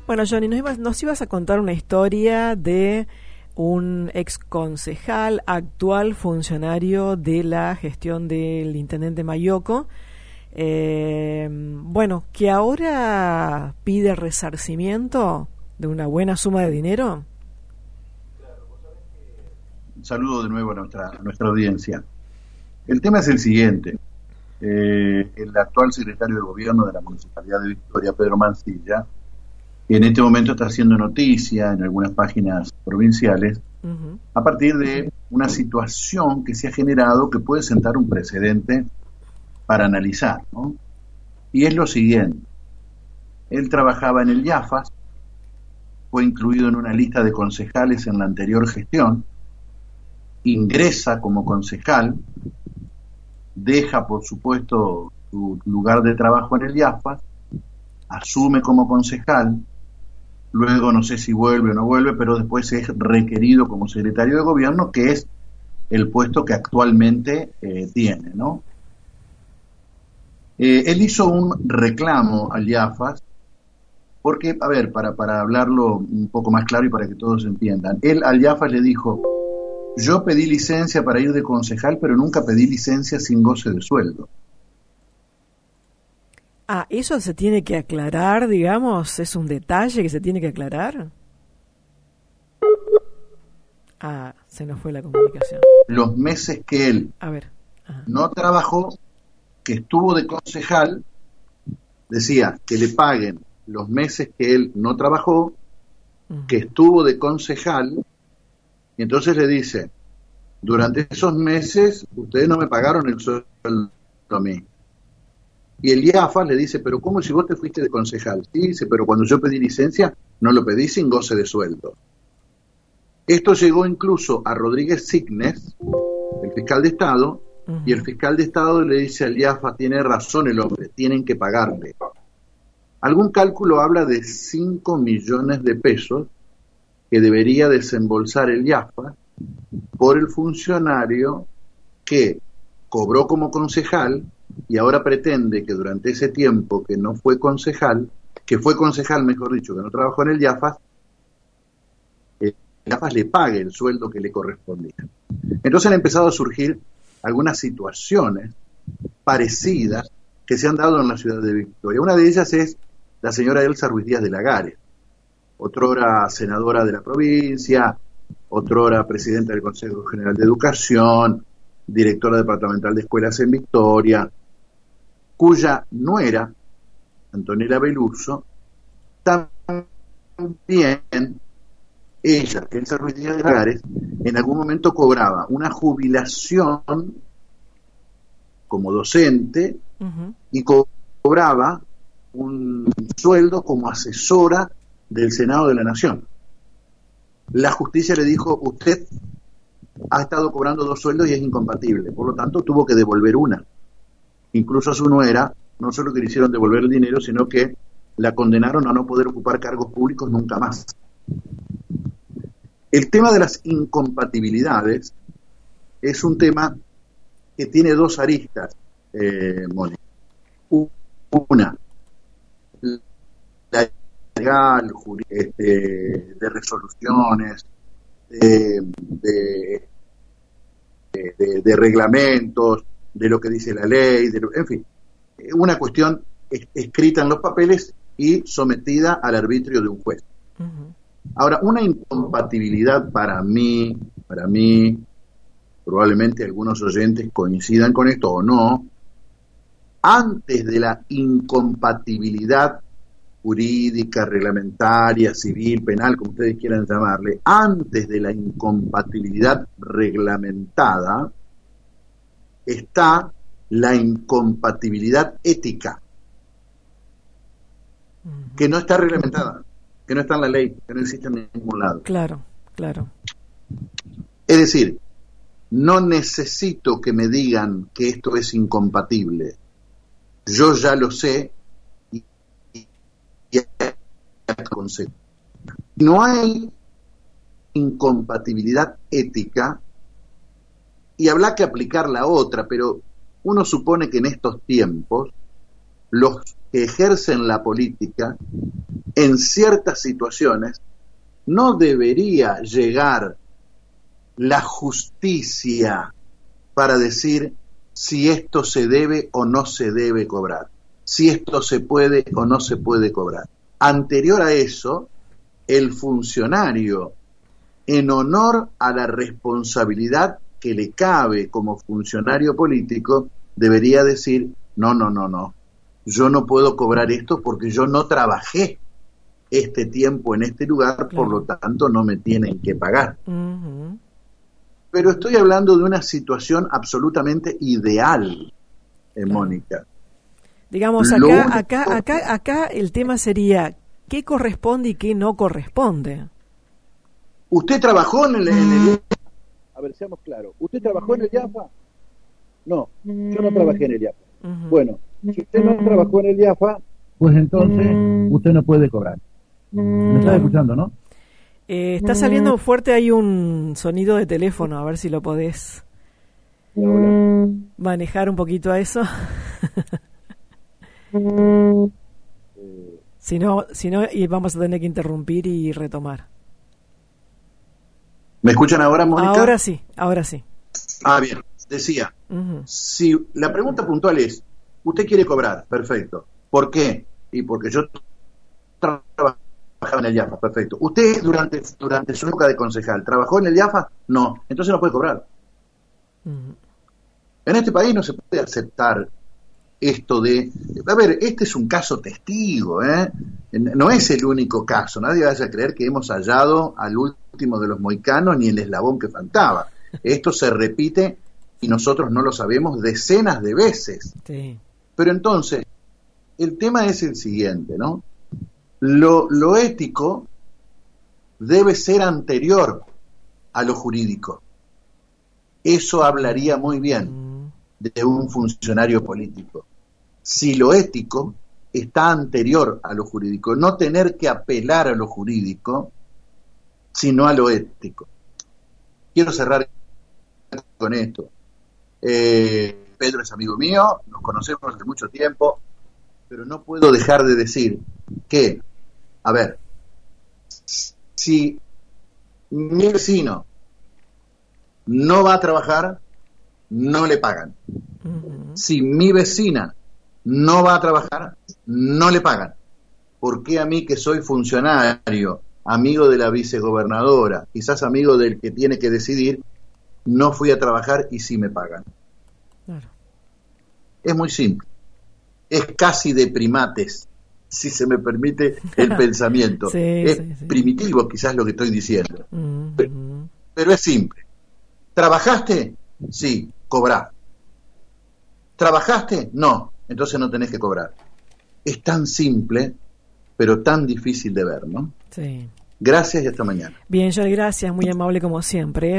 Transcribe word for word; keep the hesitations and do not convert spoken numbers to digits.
Bueno, Johnny, nos ibas, nos ibas a contar una historia de un ex concejal, actual funcionario de la gestión del intendente Mayoco, eh, bueno, que ahora pide resarcimiento de una buena suma de dinero. Un saludo de nuevo a nuestra, a nuestra audiencia. El tema es el siguiente. Eh, el actual secretario de Gobierno de la Municipalidad de Victoria, Pedro Mancilla, que en este momento está haciendo noticia en algunas páginas provinciales, uh-huh. a partir de una situación que se ha generado que puede sentar un precedente para analizar, ¿no? Y es lo siguiente. Él trabajaba en el IAFAS, fue incluido en una lista de concejales en la anterior gestión, ingresa como concejal, deja por supuesto su lugar de trabajo en el IAFAS, asume como concejal, luego no sé si vuelve o no vuelve, pero después es requerido como secretario de Gobierno, que es el puesto que actualmente eh, tiene, ¿no? Eh, él hizo un reclamo al IAFAS, porque, a ver, para, para hablarlo un poco más claro y para que todos entiendan, él al IAFAS le dijo: yo pedí licencia para ir de concejal, pero nunca pedí licencia sin goce de sueldo. Ah, eso se tiene que aclarar, digamos, es un detalle que se tiene que aclarar. Ah, se nos fue la comunicación. Los meses que él a ver. Ajá. no trabajó, que estuvo de concejal, decía que le paguen los meses que él no trabajó, uh-huh. que estuvo de concejal, y entonces le dice: durante esos meses ustedes no me pagaron el sueldo a mí. Y el IAFAS le dice: pero ¿cómo si vos te fuiste de concejal? Sí, dice, pero cuando yo pedí licencia no lo pedí sin goce de sueldo. Esto llegó incluso a Rodríguez Signes, el fiscal de Estado, uh-huh. y el fiscal de Estado le dice al IAFAS: tiene razón el hombre, tienen que pagarle. Algún cálculo habla de cinco millones de pesos que debería desembolsar el IAFAS por el funcionario que cobró como concejal y ahora pretende que durante ese tiempo que no fue concejal, que fue concejal, mejor dicho, que no trabajó en el IAFAS, el IAFAS le pague el sueldo que le correspondía. Entonces han empezado a surgir algunas situaciones parecidas que se han dado en la ciudad de Victoria. Una de ellas es la señora Elsa Ruiz Díaz de Lagares, otrora senadora de la provincia, otrora presidenta del Consejo General de Educación, directora departamental de escuelas en Victoria, cuya nuera, Antonella Beluso, también ella, Elsa Ruiz Díaz de Lagares, en algún momento cobraba una jubilación como docente uh-huh. y co- cobraba un sueldo como asesora del Senado de la Nación. La justicia le dijo: usted ha estado cobrando dos sueldos y es incompatible, por lo tanto tuvo que devolver una. Incluso a su nuera, no solo que le hicieron devolver el dinero, sino que la condenaron a no poder ocupar cargos públicos nunca más. El tema de las incompatibilidades es un tema que tiene dos aristas, eh, Mónica. Una, la legal, este, de resoluciones, de, de, de, de reglamentos, de lo que dice la ley, de lo, en fin, una cuestión es, escrita en los papeles y sometida al arbitrio de un juez. Uh-huh. Ahora, una incompatibilidad para mí, para mí, probablemente algunos oyentes coincidan con esto o no, antes de la incompatibilidad jurídica, reglamentaria, civil, penal, como ustedes quieran llamarle, antes de la incompatibilidad reglamentada, está la incompatibilidad ética, que no está reglamentada, que no está en la ley, que no existe en ningún lado. Claro, claro. Es decir, no necesito que me digan que esto es incompatible. Yo ya lo sé y, y, y no hay incompatibilidad ética y habrá que aplicar la otra, pero uno supone que en estos tiempos los que ejercen la política, en ciertas situaciones, no debería llegar la justicia para decir si esto se debe o no se debe cobrar, si esto se puede o no se puede cobrar. Anterior a eso, el funcionario, en honor a la responsabilidad que le cabe como funcionario político, debería decir, no, no, no, no, yo no puedo cobrar esto porque yo no trabajé este tiempo en este lugar, claro. Por lo tanto no me tienen que pagar. Uh-huh. Pero estoy hablando de una situación absolutamente ideal, eh, claro. Mónica. Digamos, acá, único... acá, acá, acá el tema sería qué corresponde y qué no corresponde. ¿Usted trabajó en el, en el... A ver, seamos claros. ¿Usted trabajó en el IAFA? No, yo no trabajé en el IAFA. Uh-huh. Bueno, si usted no trabajó en el IAFA, pues entonces usted no puede cobrar. ¿Me está escuchando, no? Eh, está saliendo fuerte, hay un sonido de teléfono, a ver si lo podés manejar un poquito a eso. Si no, si no, y vamos a tener que interrumpir y retomar. ¿Me escuchan ahora, Mónica? Ahora sí, ahora sí. Ah, bien, decía, uh-huh. Si la pregunta puntual es, ¿usted quiere cobrar? Perfecto. ¿Por qué? Y porque yo trabajaba en el IAFA, perfecto. ¿Usted durante, durante su época de concejal trabajó en el IAFA? No, entonces no puede cobrar. Uh-huh. En este país no se puede aceptar esto de... A ver, este es un caso testigo, ¿eh? No es el único caso, nadie vaya a creer que hemos hallado al último de los mohicanos ni el eslabón que faltaba. Esto se repite y nosotros no lo sabemos decenas de veces. Sí. Pero entonces, el tema es el siguiente, ¿no? Lo, lo ético debe ser anterior a lo jurídico. Eso hablaría muy bien de un funcionario político. Si lo ético está anterior a lo jurídico, no tener que apelar a lo jurídico, sino a lo ético. Quiero cerrar con esto. Eh, Pedro es amigo mío, nos conocemos hace mucho tiempo, pero no puedo dejar de decir que, a ver, si mi vecino no va a trabajar, no le pagan. Uh-huh. Si mi vecina no va a trabajar, no le pagan. ¿Por qué a mí, que soy funcionario, amigo de la vicegobernadora, quizás amigo del que tiene que decidir, no fui a trabajar y sí me pagan? Claro. Es muy simple. Es casi de primates, si se me permite el pensamiento. Sí, es sí, sí. primitivo quizás lo que estoy diciendo. Uh-huh. pero, pero es simple. ¿Trabajaste? Sí, cobrá. ¿Trabajaste? No, entonces no tenés que cobrar. Es tan simple, pero tan difícil de ver, ¿no? Sí. Gracias y hasta mañana. Bien, Joel, gracias, muy amable como siempre.